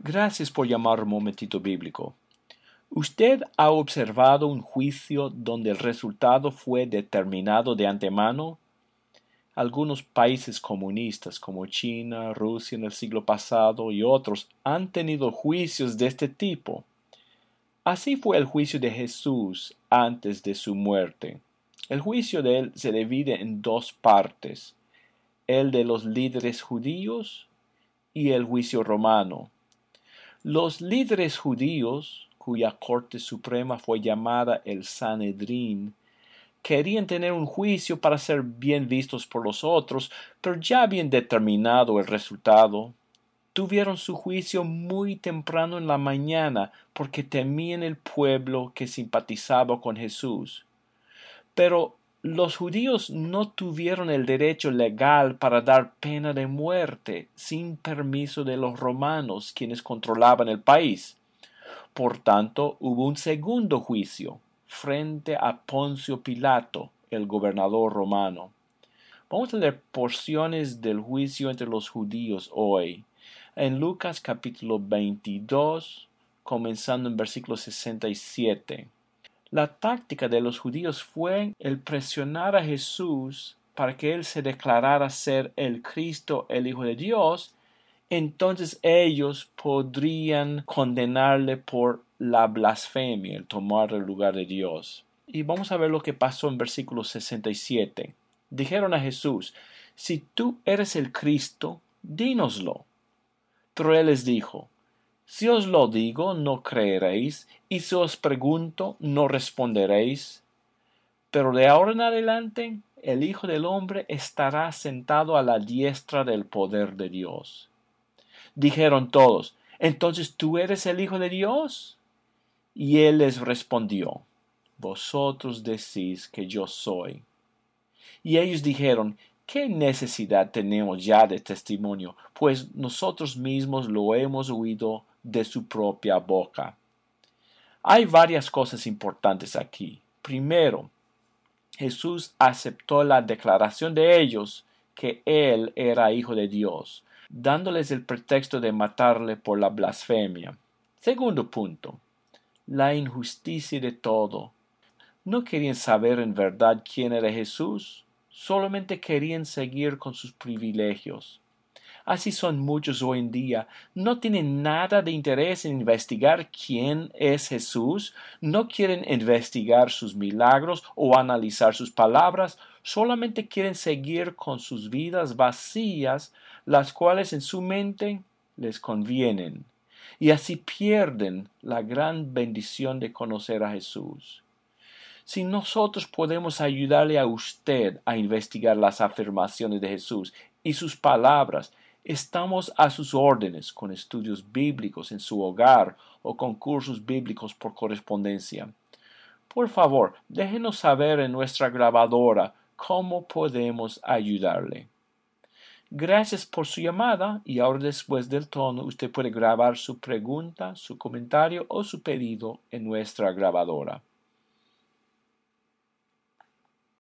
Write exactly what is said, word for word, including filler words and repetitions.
Gracias por llamar un momentito bíblico. ¿Usted ha observado un juicio donde el resultado fue determinado de antemano? Algunos países comunistas como China, Rusia en el siglo pasado y otros han tenido juicios de este tipo. Así fue el juicio de Jesús antes de su muerte. El juicio de él se divide en dos partes, el de los líderes judíos y el juicio romano. Los líderes judíos, cuya corte suprema fue llamada el Sanedrín, querían tener un juicio para ser bien vistos por los otros, pero ya habían determinado el resultado. Tuvieron su juicio muy temprano en la mañana porque temían el pueblo que simpatizaba con Jesús. Pero los judíos no tuvieron el derecho legal para dar pena de muerte sin permiso de los romanos, quienes controlaban el país. Por tanto, hubo un segundo juicio frente a Poncio Pilato, el gobernador romano. Vamos a leer porciones del juicio entre los judíos hoy. En Lucas capítulo veintidós, comenzando en versículo sesenta y siete. La táctica de los judíos fue el presionar a Jesús para que él se declarara ser el Cristo, el Hijo de Dios. Entonces ellos podrían condenarle por la blasfemia, el tomar el lugar de Dios. Y vamos a ver lo que pasó en versículo sesenta y siete. Dijeron a Jesús: si tú eres el Cristo, dínoslo. Pero él les dijo: si os lo digo, no creeréis, y si os pregunto, no responderéis. Pero de ahora en adelante, el Hijo del Hombre estará sentado a la diestra del poder de Dios. Dijeron todos: ¿entonces tú eres el Hijo de Dios? Y él les respondió: vosotros decís que yo soy. Y ellos dijeron: ¿qué necesidad tenemos ya de testimonio? Pues nosotros mismos lo hemos oído de su propia boca. Hay varias cosas importantes aquí. Primero, Jesús aceptó la declaración de ellos que él era hijo de Dios, dándoles el pretexto de matarle por la blasfemia. Segundo punto, la injusticia de todo. No querían saber en verdad quién era Jesús, solamente querían seguir con sus privilegios. Así son muchos hoy en día. No tienen nada de interés en investigar quién es Jesús, no quieren investigar sus milagros o analizar sus palabras, solamente quieren seguir con sus vidas vacías, las cuales en su mente les convienen. Y así pierden la gran bendición de conocer a Jesús. Si nosotros podemos ayudarle a usted a investigar las afirmaciones de Jesús y sus palabras, estamos a sus órdenes con estudios bíblicos en su hogar o con cursos bíblicos por correspondencia. Por favor, déjenos saber en nuestra grabadora cómo podemos ayudarle. Gracias por su llamada y ahora después del tono usted puede grabar su pregunta, su comentario o su pedido en nuestra grabadora.